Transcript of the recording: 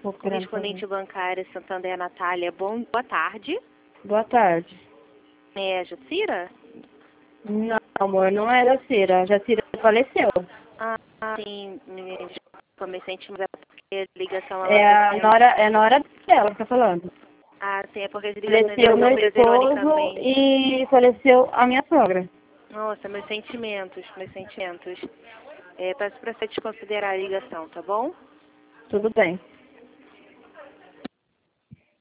Correspondente bancária Santander Natália, boa tarde. Boa tarde. É a Jacira? Não, amor, não é da Cira. A Jacira faleceu. Ah, sim, comerciante, mas é porque a ligação É a nora dela que tá falando. Ah, sim, é porque as ligações Faleceu meu são esposo ironicamente. e faleceu a minha sogra. Nossa, meus sentimentos. Peço pra você desconsiderar a ligação, tá bom? Tudo bem.